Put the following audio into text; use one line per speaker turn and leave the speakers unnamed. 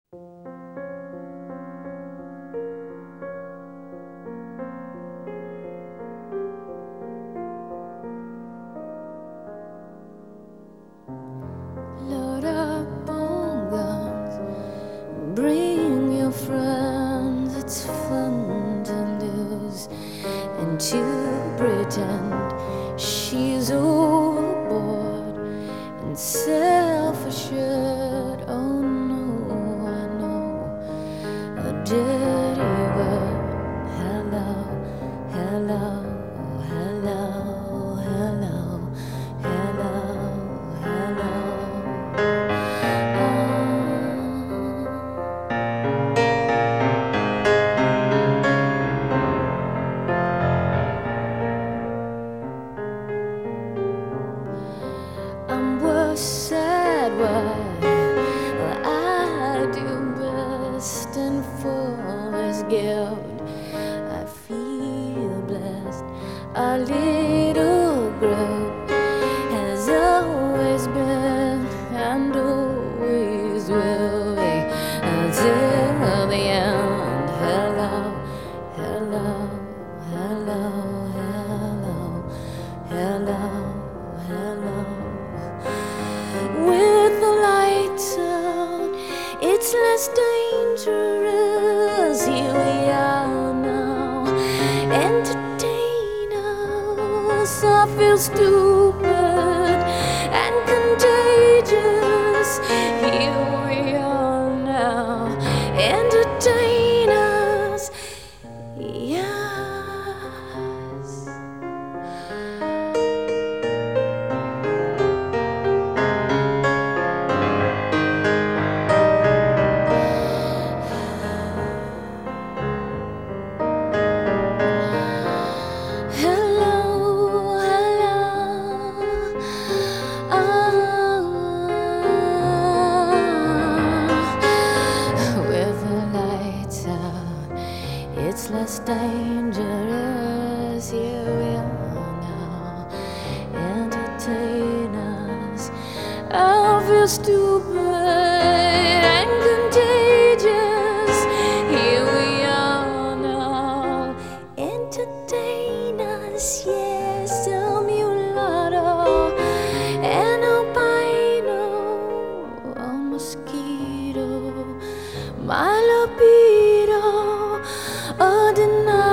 Load up on guns, bring your friends. It's fun to lose and to pretend she's overboard and self-assured. Oh no, I know a dirty word. Hello, hello, hello, hello, hello, hello. I'm worse, sad wife. Well, I do best and full as guilt. I feel blessed. Our little group has always been and always will be until the end. Hello, hello, hello, hello, hello, hello. With the lights out, it's less dangerous. Here we are now, entertain us. I feel stupid and contagious. Here we are now, entertain us. Yes. Hello, hello, with the lights out, it's less dangerous. Here we are now, entertain us. I feel stupid and contagious. Here we are now, entertain us. Yes, a mulatto, an albino, a mosquito, my libido, a denial.